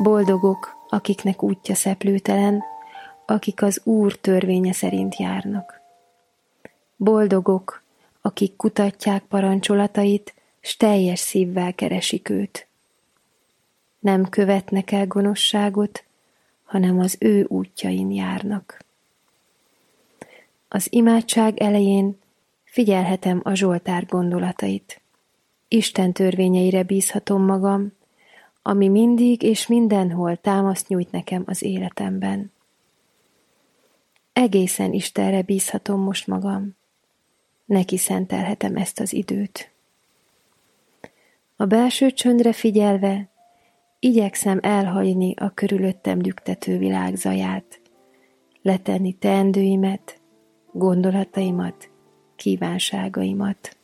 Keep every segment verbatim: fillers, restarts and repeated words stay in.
Boldogok, akiknek útja szeplőtelen, akik az Úr törvénye szerint járnak. Boldogok, akik kutatják parancsolatait, s teljes szívvel keresik őt. Nem követnek el gonoszságot, hanem az ő útjain járnak. Az imádság elején figyelhetem a Zsoltár gondolatait. Isten törvényeire bízhatom magam, ami mindig és mindenhol támaszt nyújt nekem az életemben. Egészen Istenre bízhatom most magam. Neki szentelhetem ezt az időt. A belső csöndre figyelve igyekszem elhagyni a körülöttem lüktető világ zaját, letenni teendőimet, gondolataimat, kívánságaimat.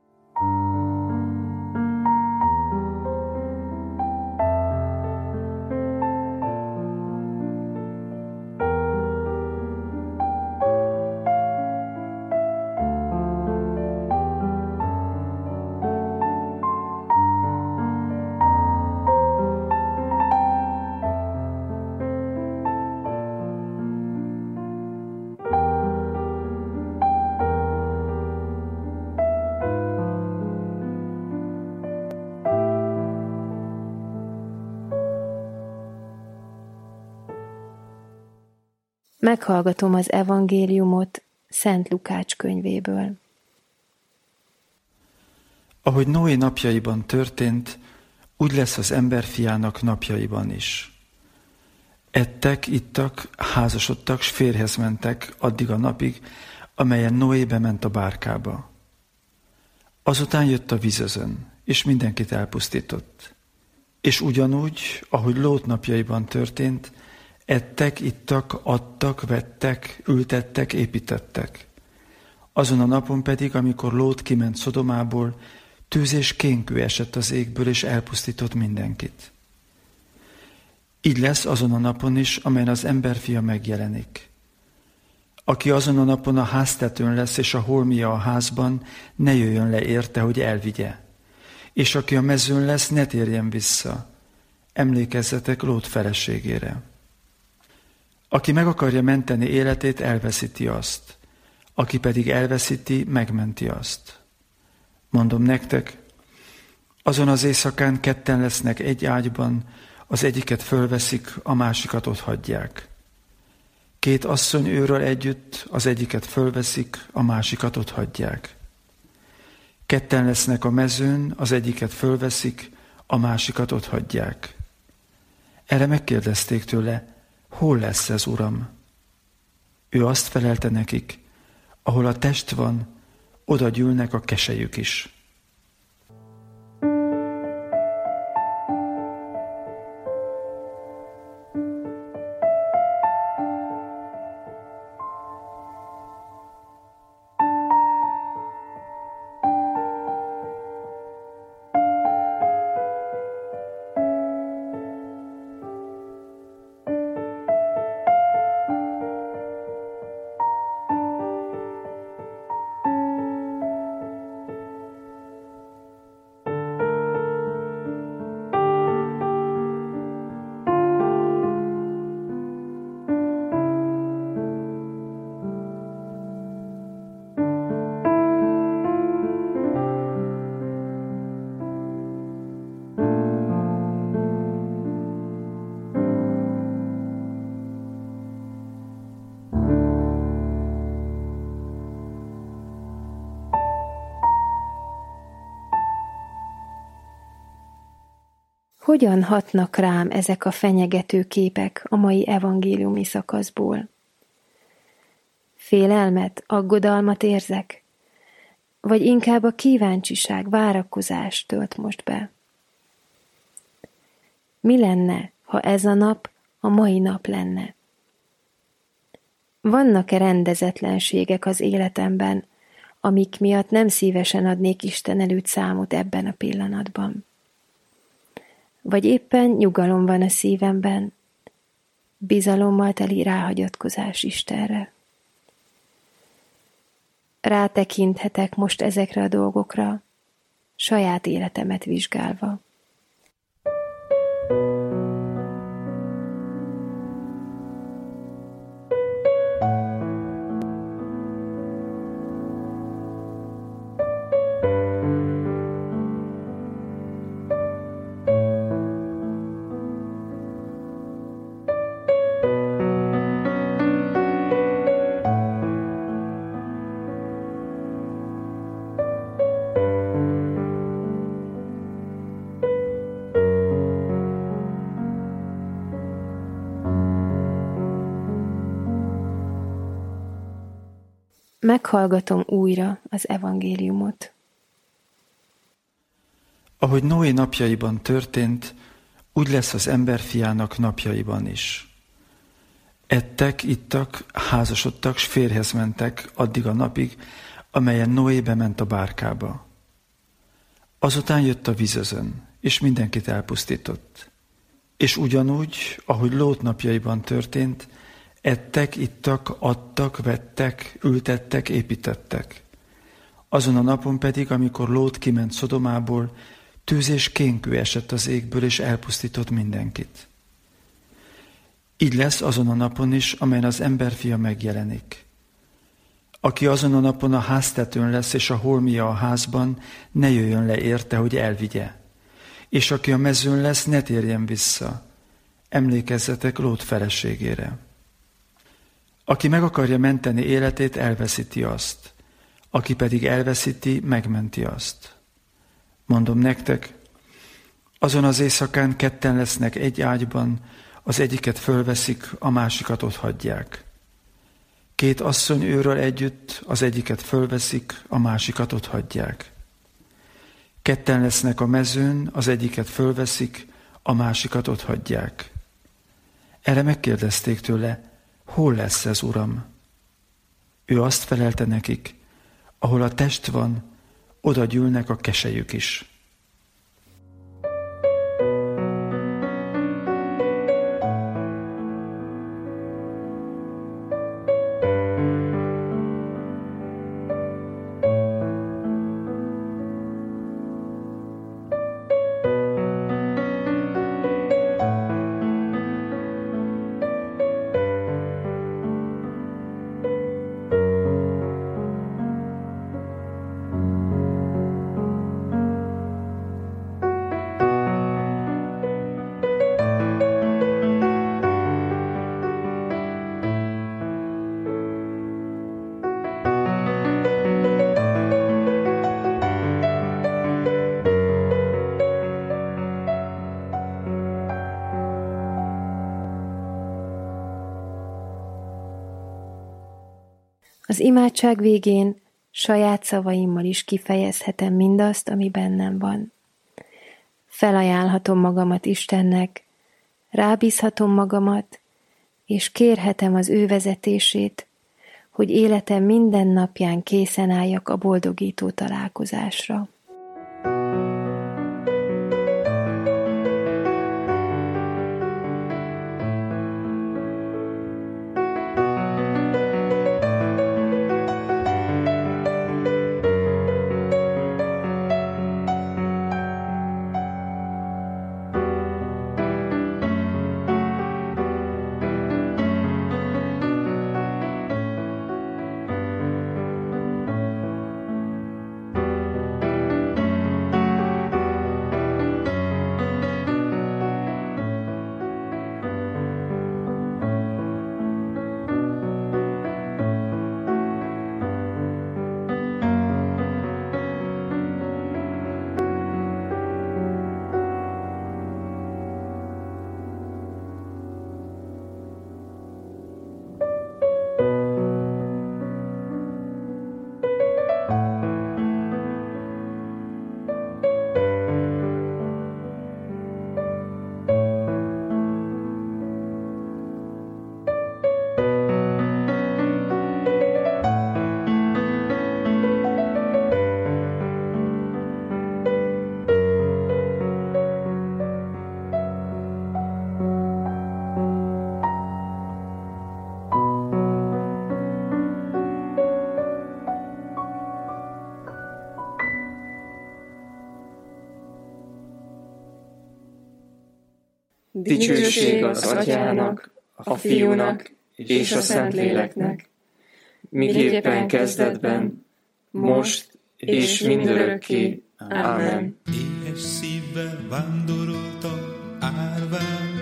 Meghallgatom az evangéliumot Szent Lukács könyvéből. Ahogy Noé napjaiban történt, úgy lesz az emberfiának napjaiban is. Ettek, ittak, házasodtak, s férjhez mentek addig a napig, amelyen Noé bement a bárkába. Azután jött a vízözön, és mindenkit elpusztított. És ugyanúgy, ahogy Lót napjaiban történt, ettek, ittak, adtak, vettek, ültettek, építettek. Azon a napon pedig, amikor Lót kiment Szodomából, tűz és kénkő esett az égből, és elpusztított mindenkit. Így lesz azon a napon is, amelyen az emberfia megjelenik. Aki azon a napon a háztetőn lesz, és a holmia a házban, ne jöjjön le érte, hogy elvigye. És aki a mezőn lesz, ne térjen vissza. Emlékezzetek Lót feleségére. Aki meg akarja menteni életét, elveszíti azt. Aki pedig elveszíti, megmenti azt. Mondom nektek, azon az éjszakán ketten lesznek egy ágyban, az egyiket fölveszik, a másikat otthagyják. Két asszony őről együtt, az egyiket fölveszik, a másikat otthagyják. Ketten lesznek a mezőn, az egyiket fölveszik, a másikat otthagyják. Erre megkérdezték tőle, hol lesz ez, Uram? Ő azt felelte nekik, ahol a test van, oda gyűlnek a keselyük is. Hogyan hatnak rám ezek a fenyegető képek a mai evangéliumi szakaszból? Félelmet, aggodalmat érzek? Vagy inkább a kíváncsiság, várakozás tölt most be? Mi lenne, ha ez a nap a mai nap lenne? Vannak-e rendezetlenségek az életemben, amik miatt nem szívesen adnék Isten előtt számot ebben a pillanatban? Vagy éppen nyugalom van a szívemben, bizalommal teli ráhagyatkozás Istenre. Rátekinthetek most ezekre a dolgokra, saját életemet vizsgálva. meghallgatom újra az evangéliumot. Ahogy Noé napjaiban történt, úgy lesz az emberfiának napjaiban is. Ettek, ittak, házasodtak, s férjhez mentek addig a napig, amelyen Noé bement a bárkába. Azután jött a vízözön, és mindenkit elpusztított. És ugyanúgy, ahogy Lót napjaiban történt, ettek, ittak, adtak, vettek, ültettek, építettek. Azon a napon pedig, amikor Lót kiment Szodomából, tűz és kénkő esett az égből, és elpusztított mindenkit. Így lesz azon a napon is, amelyen az emberfia megjelenik. Aki azon a napon a háztetőn lesz, és a holmia a házban, ne jöjjön le érte, hogy elvigye. És aki a mezőn lesz, ne térjen vissza. Emlékezzetek Lót feleségére. Aki meg akarja menteni életét, elveszíti azt. Aki pedig elveszíti, megmenti azt. Mondom nektek, azon az éjszakán ketten lesznek egy ágyban, az egyiket fölveszik, a másikat otthagyják. Két asszony őről együtt, az egyiket fölveszik, a másikat otthagyják. Ketten lesznek a mezőn, az egyiket fölveszik, a másikat otthagyják. Erre megkérdezték tőle, hol lesz ez, Uram? Ő azt felelte nekik, ahol a test van, oda gyűlnek a keselyük is. Az imádság végén saját szavaimmal is kifejezhetem mindazt, ami bennem van. Felajánlhatom magamat Istennek, rábízhatom magamat, és kérhetem az ő vezetését, hogy életem minden napján készen álljak a boldogító találkozásra. Dicsőség az Atyának, a Fiúnak és a Szentléleknek, miképpen kezdetben, most és mindörökké. Ámen. Éhes szívvel vándoroltam árván,